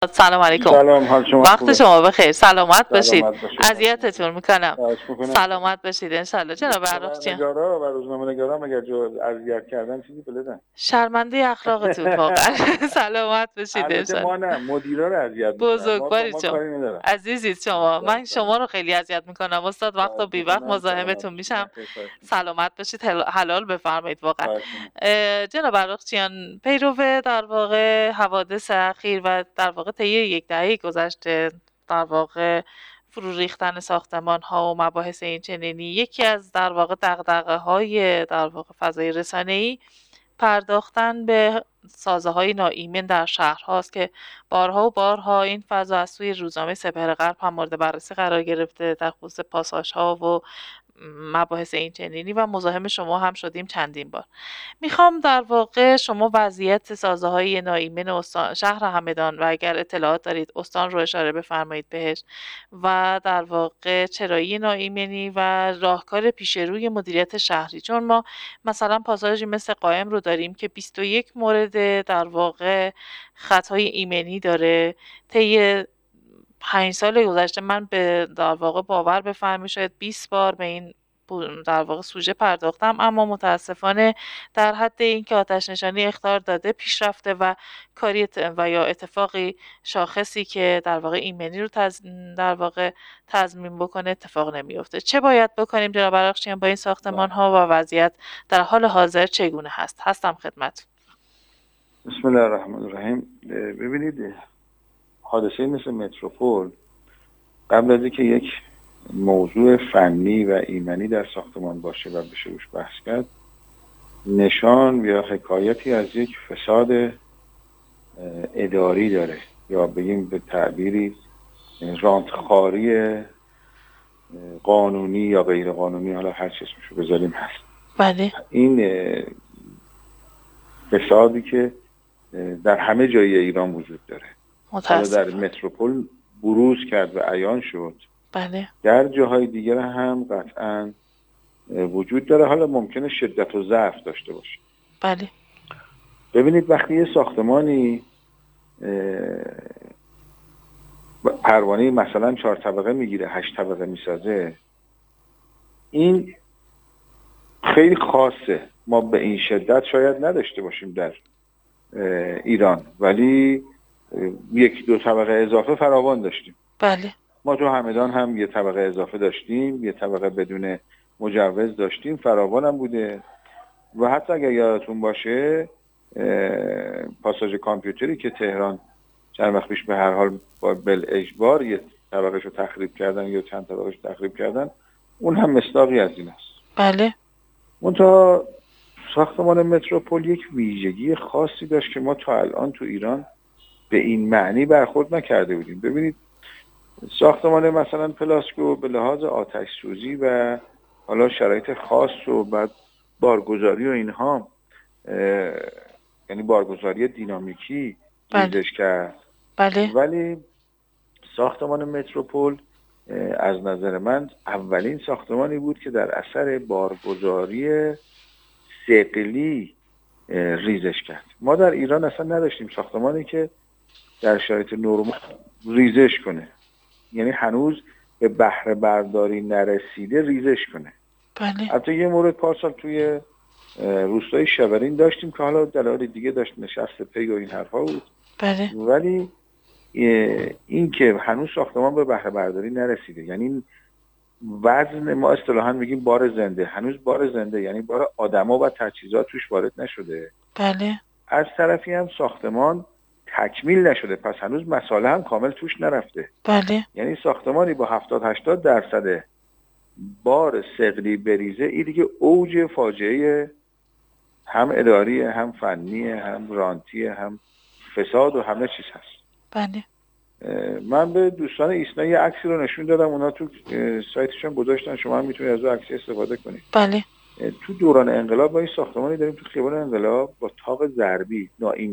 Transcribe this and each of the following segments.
سلام علیکم. سلام، حال شما وقت خوبه؟ شما بخیر. سلامت باشید. سلامت باشید. اذیتتون میکنم. خواهش میکنم. سلامت باشید انشالله. جناب عراقچیان، خبرنگارا و روزنامه‌نگارا مگر جو اذیت کردن چیزی بلدن؟ شرمنده اخلاقتون واقعا. سلامت باشید البته انشالله. ما نه، مدیرا رو اذیت میکنن. ما با بزرگوارید ما شما، کاری ندارن. عزیزید شما. من شما رو خیلی اذیت میکنم استاد. وقت و خواهش بی وقت میکنم. سلامت مزاحمتون باشید. میشم. خواهش میکنم. سلامت باشید. حلال بفرمایید واقعا. خواهش میکنم. جناب عراقچیان، پیرو در واقع حوادث اخیر و در واقع طی یک دهه گذشته، در واقع فرو ریختن ساختمان ها و مباحث این چنینی، یکی از در واقع دغدغه های در واقع فضای رسانه‌ای پرداختن به سازه های ناایمن در شهرهاست که بارها و بارها این فضا از سوی روزنامه سپهر غرب هم مورد بررسی قرار گرفته در خصوص پاساژ ها و مباحث این چنینی و مزاحم شما هم شدیم چندین بار. میخوام در واقع شما وضعیت سازه‌های ناایمن شهر همدان و اگر اطلاعات دارید استان رو اشاره بفرمایید بهش و در واقع چرایی ناایمنی و راهکار پیش روی مدیریت شهری، چون ما مثلا پاساژی مثل قائم رو داریم که 21 مورد در واقع خطای ایمنی داره. طی 5 سال گذشته من به در واقع باور بفرمایید شاید 20 بار به این در واقع سوژه پرداختم، اما متاسفانه در حد اینکه آتش نشانی اخطار داده پیش رفته و کاری و یا اتفاقی شاخصی که در واقع ایمنی رو در واقع تضمین بکنه اتفاق نمیفته. چه باید بکنیم جناب عراقچیان با این ساختمان ها و وضعیت در حال حاضر چگونه هستم خدمت. بسم الله الرحمن الرحیم. ببینید، حادثه مثل متروپول قبل از اینکه یک موضوع فنی و ایمنی در ساختمان باشه و بشه روش بحث کرد، نشان یا حکایتی از یک فساد اداری داره، یا بگیم به تعبیری رانتخاری قانونی یا غیر قانونی، حالا هر چی اسمشو بذاریم هست. بله. این فسادی که در همه جای ایران وجود داره، حالا در متروپول بروز کرد و عیان شد. بله. در جاهای دیگر هم قطعاً وجود داره، حالا ممکنه شدت و ضعف داشته باشه. بله. ببینید، وقتی یه ساختمانی پروانه مثلا 4 طبقه میگیره، 8 طبقه میسازه، این خیلی خاصه. ما به این شدت شاید نداشته باشیم در ایران، ولی 1-2 طبقه اضافه فراوان داشتیم. بله. ما تو همدان هم 1 طبقه اضافه داشتیم، 1 طبقه بدون مجوز داشتیم، فراوان هم بوده. و حتی اگر یادتون باشه پاساژ کامپیوتری که تهران چند وقت پیش به هر حال با بالاجبار 1 طبقهشو تخریب کردن یا چند طبقهشو تخریب کردن، اون هم مصداقی از این است. بله. منتها ساختمان متروپول یک ویژگی خاصی داشت که ما تا الان تو ایران به این معنی برخورد نکرده بودیم. ببینید، ساختمان مثلا پلاسکو به لحاظ آتش سوزی و حالا شرایط خاص و بعد بارگذاری و اینها، یعنی بارگذاری دینامیکی ریزش کرد. بله. ولی ساختمان متروپول از نظر من اولین ساختمانی بود که در اثر بارگذاری ثقلی ریزش کرد. ما در ایران اصلا نداشتیم ساختمانی که در شرایط نرمال ریزش کنه، یعنی هنوز به بهره برداری نرسیده ریزش کنه. بله. حتی یه مورد پارسال توی روستای شبرین داشتیم که حالا دلایل دیگه داشت، نشست پی و این حرفا بود. بله. ولی این که هنوز ساختمان به بهره برداری نرسیده، یعنی وزن، ما اصطلاحاً میگیم بار زنده، هنوز بار زنده یعنی بار آدما و تجهیزات توش وارد نشده. بله. از طرفی هم ساختمان تکمیل نشده، پس هنوز مساله هم کامل توش نرفته. بله. یعنی ساختمانی با 70-80% بار ثقلی بریزه، این دیگه اوج فاجعه هم اداری، هم فنی، هم رانتی، هم فساد و همه چیز هست. بله. من به دوستان ایسنا یه عکسی رو نشون دادم، اونا تو سایتشون گذاشتن، شما هم میتونید از اون عکس استفاده کنید. بله. تو دوران انقلاب ما این ساختمانی داریم تو خیابان انقلاب با تاق ضربی،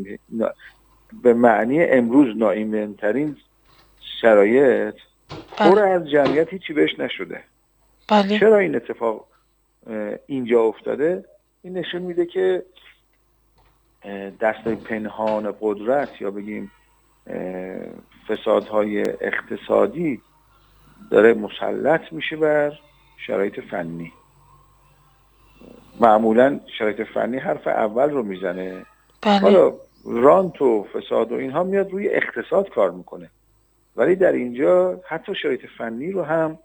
به معنی امروز ناایمن‌ترین شرایط، پر از جمعیت، هیچی بهش نشده. بله. چرا این اتفاق اینجا افتاده؟ این نشون میده که دست پنهان قدرت یا بگیم فسادهای اقتصادی داره مسلط میشه بر شرایط فنی. معمولا شرایط فنی حرف اول رو میزنه. بله. حالا رانت و فساد و اینها میاد روی اقتصاد کار میکنه، ولی در اینجا حتی شرایط فنی رو هم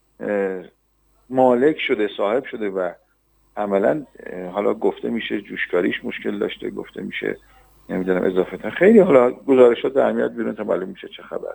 مالک شده، صاحب شده و عملا حالا گفته میشه جوشکاریش مشکل داشته، گفته میشه نمیدونم اضافه تا خیلی حالا گزارشات در میاد بیرون تا معلوم میشه چه خبر.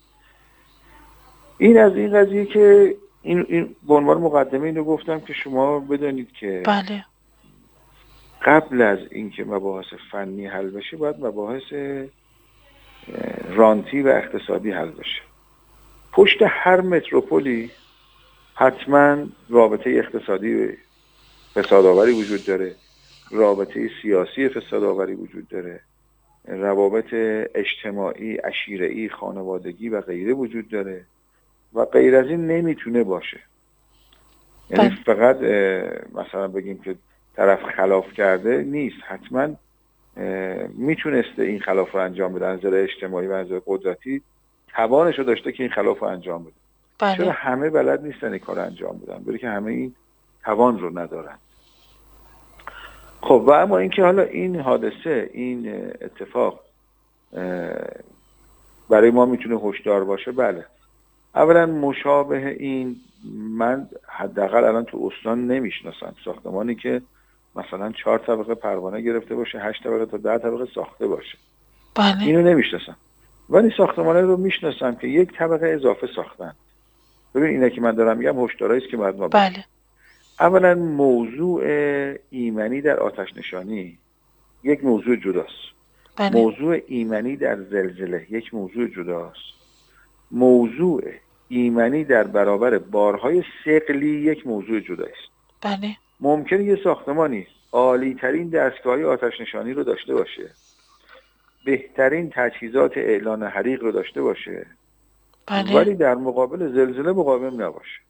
این از این قضیه که این به عنوان مقدمه اینو گفتم که شما بدانید که بله. قبل از اینکه مباحث فنی حل بشه باید مباحث رانتی و اقتصادی حل بشه. پشت هر متروپولی حتما رابطه اقتصادی فسادآوری وجود داره، رابطه سیاسی فسادآوری وجود داره، روابط اجتماعی، عشیره‌ای، خانوادگی و غیره وجود داره و غیر از این نمیتونه باشه. یعنی فقط مثلا بگیم که طرف خلاف کرده نیست، حتما میتونسته این خلاف رو انجام بده، از نظر اجتماعی و از نظر قدرتی توانش رو داشته که این خلاف رو انجام بده. بله. چرا همه بلد نیستن این کار رو انجام بدن؟ برای که همه این توان رو ندارن. خب و اما اینکه حالا این حادثه، این اتفاق برای ما میتونه هشدار باشه. بله، اولا مشابه این من حداقل الان تو استان نمیشناسم ساختمانی که مثلا 4 طبقه پروانه گرفته باشه، 8 طبقه تا 10 طبقه ساخته باشه. بله. اینو نمیشناسم، ولی ساختمانه رو میشناسم که 1 طبقه اضافه ساختن. ببین اینه که من دارم میگم هشدارایی است که باید ما بدیم. بله. اولا موضوع ایمنی در آتش نشانی یک موضوع جداست. بله. موضوع ایمنی در زلزله یک موضوع جداست. موضوع ایمنی در برابر بارهای ثقلی یک موضوع جداست. بله. ممکنه یه ساختمانی عالی ترین دستگاهی آتش نشانی رو داشته باشه، بهترین تجهیزات اعلان حریق رو داشته باشه، بله. ولی در مقابل زلزله مقاوم نباشه،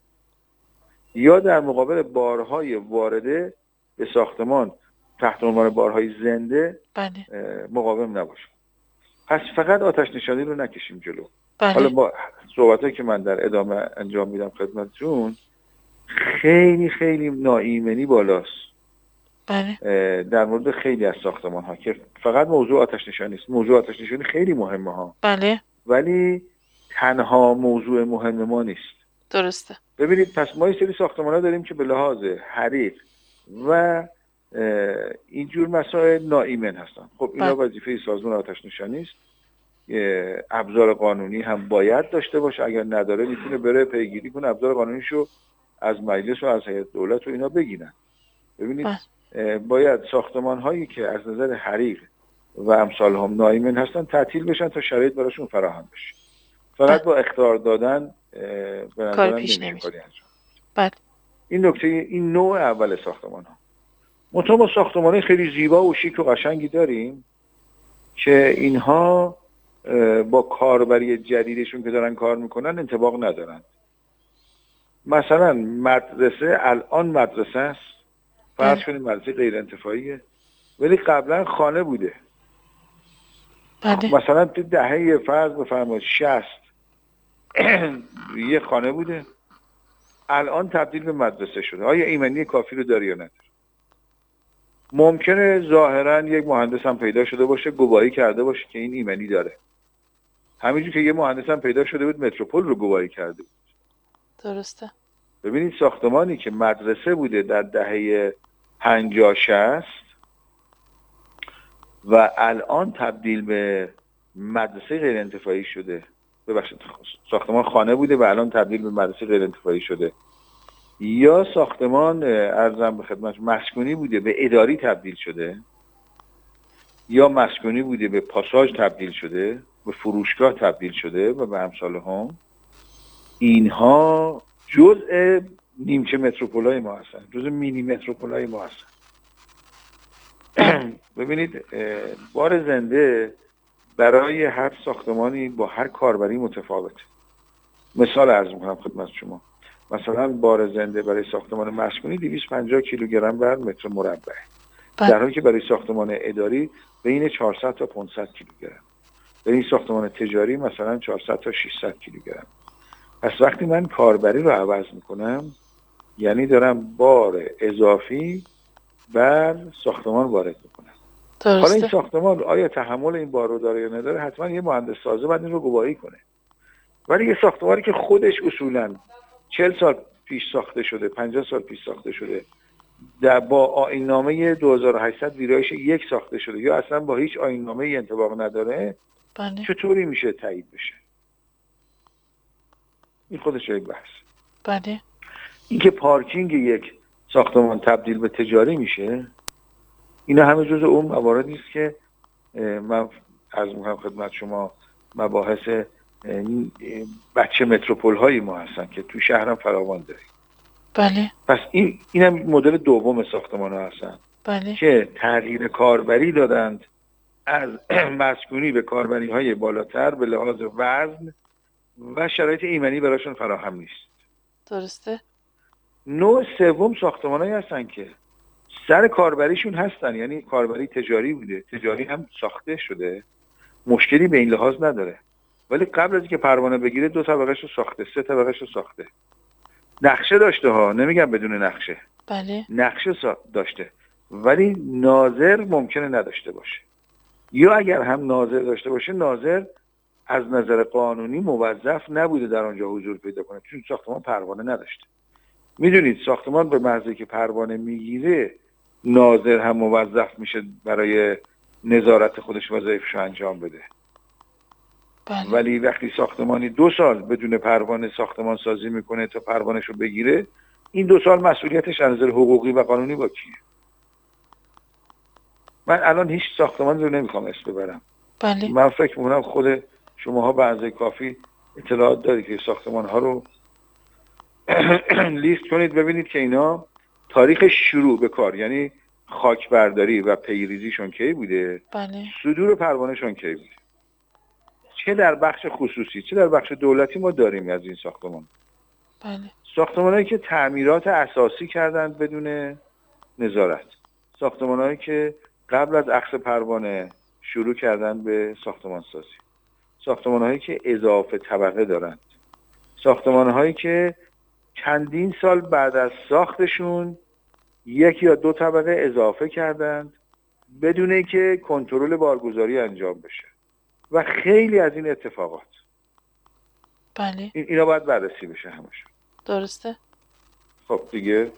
یا در مقابل بارهای وارده به ساختمان تحت عنوان بارهای زنده بله. مقاوم نباشه. پس فقط آتش نشانی رو نکشیم جلو. بله. حالا با صحبتایی که من در ادامه انجام میدم خدمتتون خیلی خیلی ناایمنی بالاست. بله. در مورد خیلی از ساختمان ها که فقط موضوع آتش نشانی است. موضوع آتش نشانی خیلی مهمه ها. بله. ولی تنها موضوع مهم ما نیست. درسته. ببینید پس ما یه سری ساختمان ها داریم که به لحاظ حریق و اینجور مسائل ناایمن هستن. خب اینا وظیفه سازمان آتش نشانی است. ابزار قانونی هم باید داشته باشه، اگر نداره میتونه بره پیگیری کنه، ابزار قانونیشو از مجلس و از هیئت دولت و اینا بگیرن. ببینید باید ساختمان هایی که از نظر حریق و امثال هم ناایمن هستن تعطیل بشن تا شرایط براشون فراهم بشه. فقط با اخطار دادن به نظرم نمیشه کاری انجام. بله. این نکته، این نوع اول ساختمان ها. منتها ما ساختمان خیلی زیبا و شیک و قشنگی داریم که اینها با کاربری جدیدشون که دارن کار میکنن انطباق ندارن. مثلا مدرسه الان مدرسه است، فرض کنیم مدرسه غیر انتفاعیه، ولی قبلا خانه بوده. بله. مثلا تو دهه فرض بفرمایید 60 یه خانه بوده، الان تبدیل به مدرسه شده. آیا ایمنی کافی رو داره یا نداره؟ ممکنه ظاهرا یک مهندس هم پیدا شده باشه گواهی کرده باشه که این ایمنی داره، همینجور که یه مهندس هم پیدا شده بود متروپول رو گواهی کرده بود. درسته. ببینید ساختمانی که مدرسه بوده در دهه 50 60 و الان تبدیل به مدرسه غیر انتفاعی شده، ببخشید ساختمان خانه بوده و الان تبدیل به مدرسه غیر انتفاعی شده، یا ساختمان عرضم به خدمت مسکونی بوده به اداری تبدیل شده، یا مسکونی بوده به پاساژ تبدیل شده، به فروشگاه تبدیل شده و به امثال هم، اینها جزء نیمچه متروپولای ما هستن، جزء مینی متروپولای ما هستن. ببینید بار زنده برای هر ساختمانی با هر کاربری متفاوته. مثال عرض میکنم خدمت شما، مثلا بار زنده برای ساختمان مسکونی 250 کیلوگرم بر متر مربع، در حالی که برای ساختمان اداری بین 400 تا 500 کیلوگرم. در این ساختمان تجاری مثلا 400 تا 600 کیلوگرم. پس وقتی من کاربری رو عوض میکنم یعنی دارم بار اضافی بر ساختمان وارد میکنم. حالا این ساختمان آیا تحمل این بار رو داره یا نداره، حتما یه مهندس سازه باید این رو گواهی کنه. ولی یه ساختمانی که خودش اصولاً 40 سال پیش ساخته شده، 50 سال پیش ساخته شده، با آیین‌نامه 2800 ویرایش یک ساخته شده یا اصلا با هیچ آیین‌نامه انطباق نداره، چطوری میشه تایید بشه؟ این خودش یک بحث. بله. اینکه پارکینگ یک ساختمان تبدیل به تجاری میشه، اینا همه جزء اون مواردی است که من عرض می‌کنم خدمت شما، مباحث بچه متروپول های ما هستن که تو شهرم فراوان داریم. بله. پس اینم مدل دوم ساختمان ها هستن. بله. که تغییر کاربری دادند از مسکونی به کاربری های بالاتر به لحاظ وزن و شرایط ایمنی براشون فراهم نیست. درسته. نوع سوم ساختمانایی هستن که سر کاربریشون هستن، یعنی کاربری تجاری بوده، تجاری هم ساخته شده، مشکلی به این لحاظ نداره، ولی قبل از اینکه پروانه بگیره 2 طبقه‌شو ساخته، 3 طبقه‌شو ساخته، نقشه داشته ها، نمیگم بدون نقشه. بله. نقشه داشته، ولی ناظر ممکنه نداشته باشه، یا اگر هم ناظر داشته باشه، ناظر از نظر قانونی موظف نبوده در آنجا حضور پیدا کنه، چون ساختمان پروانه نداشته. میدونید ساختمان به محضی که پروانه میگیره، ناظر هم موظف میشه برای نظارت خودش وظایفش رو انجام بده. بله. ولی وقتی ساختمانی 2 سال بدون پروانه ساختمان سازی میکنه تا پروانه‌ش رو بگیره، این 2 سال مسئولیتش از نظر حقوقی و قانونی با کیه؟ من الان هیچ ساختمان رو نمیخوام اسم ببرم. بله. من فکر میکنم خود شماها به اندازه کافی اطلاعات دارید که ساختمان ها رو لیست کنید ببینید که اینا تاریخ شروع به کار، یعنی خاک برداری و پیریزیشون کی بوده، بله. صدور پروانه‌شون کی بوده، چه در بخش خصوصی چه در بخش دولتی ما داریم از این ساختمان. بله. ساختمان‌هایی که تعمیرات اساسی کردند بدون نظارت، ساختمان‌هایی که قبل از اخذ پروانه شروع کردن به ساختمان سازی، ساختمان‌هایی که اضافه طبقه دارند، ساختمان‌هایی که چندین سال بعد از ساختشون 1 یا 2 طبقه اضافه کردند بدون اینکه کنترل بارگذاری انجام بشه و خیلی از این اتفاقات. بله. اینا باید بررسی بشه همشون. درسته. خب دیگه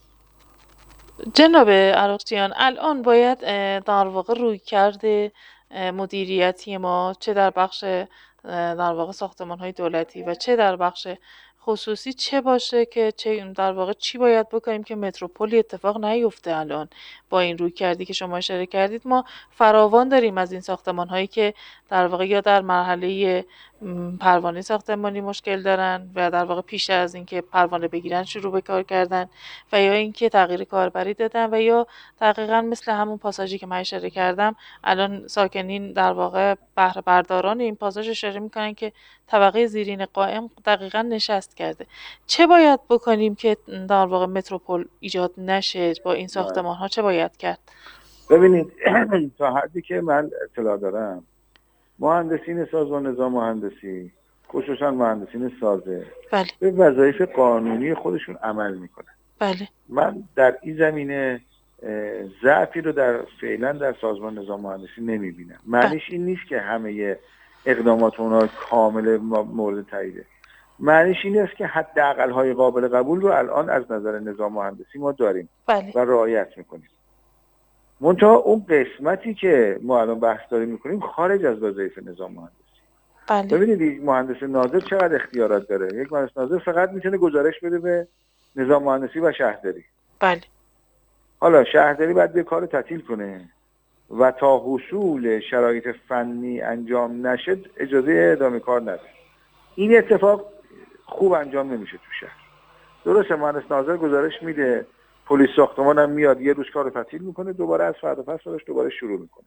جناب عراقچیان، الان باید در واقع رویکرد مدیریتی ما چه در بخش در واقع ساختمان‌های دولتی و چه در بخش خصوصی چه باشه که چه در واقع چی باید بکنیم که متروپولی اتفاق نیفته؟ الان با این رویکردی که شما اشاره کردید ما فراوان داریم از این ساختمان‌هایی که در واقع یا در مرحله پروانه ساختمانی مشکل دارن و در واقع پیش از اینکه پروانه بگیرن شروع به کار کردن و یا اینکه تغییر کاربری دادن و یا دقیقاً مثل همون پاساژی که من اشاره کردم الان ساکنین در واقع بهره برداران این پاساژ اشاره میکنن که طبقه زیرین قائم دقیقاً نشست کرده. چه باید بکنیم که در واقع متروپول ایجاد نشه؟ با این ساختمان ها چه باید کرد؟ ببینید تا حدی که من اطلاع دارم مهندسین سازمان نظام مهندسی، خصوصا مهندسین سازه، بله. به وظایف قانونی خودشون عمل میکنن. بله. من در این زمینه ضعفی رو فعلا در سازمان نظام مهندسی نمیبینم. معنیش این نیست که همه اقدامات اونها کامل مورد تاییده. معنیش این است که حداقل های قابل قبول رو الان از نظر نظام مهندسی ما داریم. بله. و رعایت میکنیم. منتها اون قسمتی که ما الان بحث داریم میکنیم خارج از وظایف نظام مهندسی. بله. ببینید یک مهندس ناظر چقدر اختیارات داره. یک مهندس ناظر فقط میتونه گزارش بده به نظام مهندسی و شهرداری. بله. حالا شهرداری باید به کار تعطیل کنه و تا حصول شرایط فنی انجام نشه اجازه ادامه کار نده. این اتفاق خوب انجام نمیشه تو شهر. درسته مهندس ناظر گزارش میده، پلیس ساختمان هم میاد یه روز کارو تعطیل میکنه، دوباره از فردا پس فردا دوباره شروع میکنه.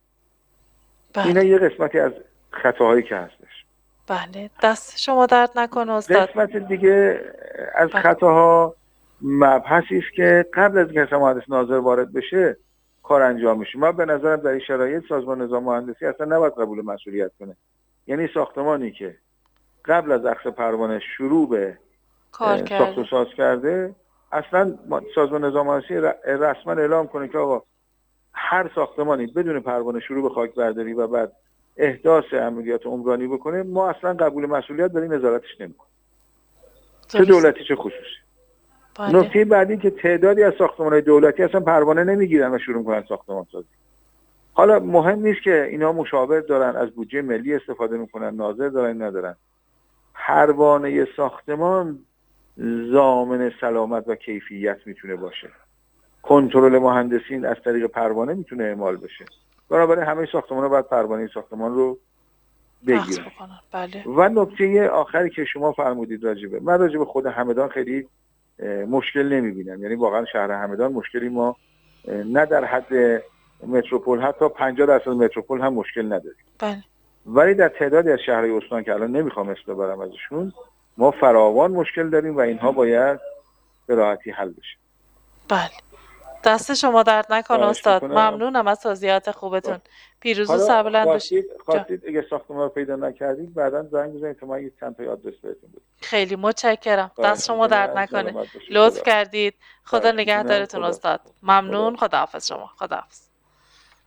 بله. اینا یه قسمتی از خطاهایی که هستش. بله. دست شما درد نکنه استاد. قسمت دیگه از خطاها مبحثی است که قبل از اینکه مهندس ناظر وارد بشه کار انجام میشه. ما به نظرم در این شرایط سازمان نظام مهندسی اصلا نباید قبول مسئولیت کنه. یعنی ساختمانی که قبل از اخذ پروانه شروع به ساخت و ساز کرده، اصلا سازمان نظام مهندسی رسما اعلام کنه که آقا هر ساختمانی بدون پروانه شروع به خاک برداری و بعد احداث عملیات عمرانی بکنه، ما اصلا قبول مسئولیت برای نظارتش نمی‌کنیم، چه دولتی چه خصوصی. نکته بعدی که تعدادی از ساختمان‌های دولتی اصلا پروانه نمیگیرن و شروع می‌کنن ساختمان سازی. حالا مهم نیست که اینا مشاور دارن، از بودجه ملی استفاده می‌کنن، ناظر دارن ندارن. پروانه ساختمان ضامن سلامت و کیفیت میتونه باشه. کنترل مهندسین از طریق پروانه میتونه اعمال بشه. بنابراین همه ساختمان‌ها باید پروانه ساختمان رو بگیرن. بله. و نکته آخری که شما فرمودید من راجبه خود همدان خیلی مشکل نمیبینم. یعنی واقعا شهر همدان مشکلی ما نه در حد متروپول، حتی 50% متروپول هم مشکل نداریم. بله. ولی در تعدادی از شهرهای استان که الان نمیخوام اسم ببرم ازشون، ما فراوان مشکل داریم و اینها باید به راحتی حل بشه. بله. دست شما درد نکنه استاد. ممنونم از توضیحات خوبتون. پیروز و سربلند باشید. خواستید اگه ساختمان رو پیدا نکردید بعداً زنگ بزنید تا من چند تا آدرس بهتون بدم. خیلی متشکرم. دست شما درد نکنه. لطف کردید. خدا نگهدارتون استاد. ممنون. خداحافظ شما. خداحافظ.